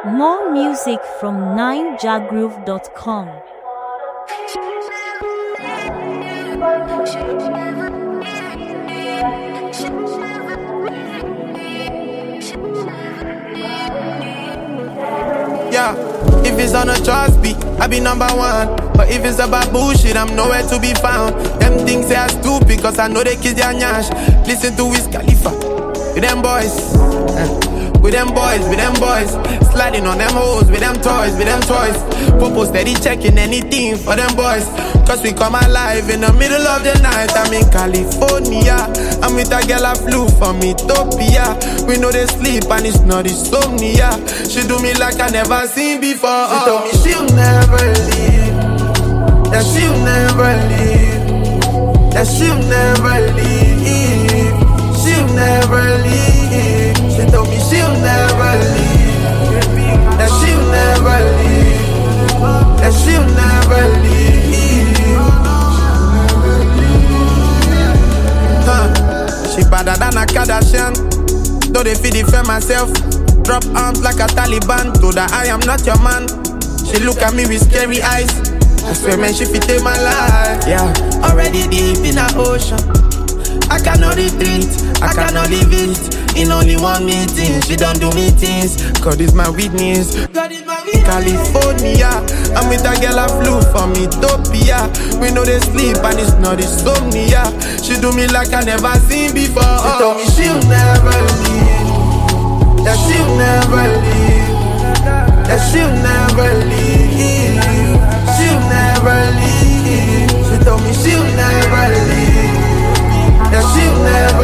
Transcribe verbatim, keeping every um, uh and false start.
More music from ninejagroove dot com. Yeah, if it's on a trust beat, I be number one. But if it's about bullshit, I'm nowhere to be found. Them things they are stupid, cause I know they kiss their nyash. Listen to Wiz Khalifa, with them boys. Uh. With them boys, with them boys, sliding on them hoes, with them toys, with them toys. Popo steady checking anything for them boys. Cause we come alive in the middle of the night. I'm in California. I'm with a girl I flew from Ethiopia. We know they sleep and it's not insomnia. She do me like I never seen before. She told me she'll never leave. That she'll never leave. That she'll never leave. She'll never leave. She told me she'll never leave. That she'll never leave. That she'll never leave. Huh. She better than a Kardashian. Though they feed it for myself. Drop arms like a Taliban. Told her I am not your man. She look at me with scary eyes. I swear man she fit take my life. Yeah, already deep in the ocean. I cannot retreat, I cannot leave it. In only one meeting, she don't do meetings. God is my witness. God is my witness. California, I'm with a girl I flew from Ethiopia. We know they sleep and it's not insomnia. She do me like I never seen before. She told me she'll never leave. That she'll never leave. That she'll never leave. She'll never leave. She told me she'll never leave. That she'll never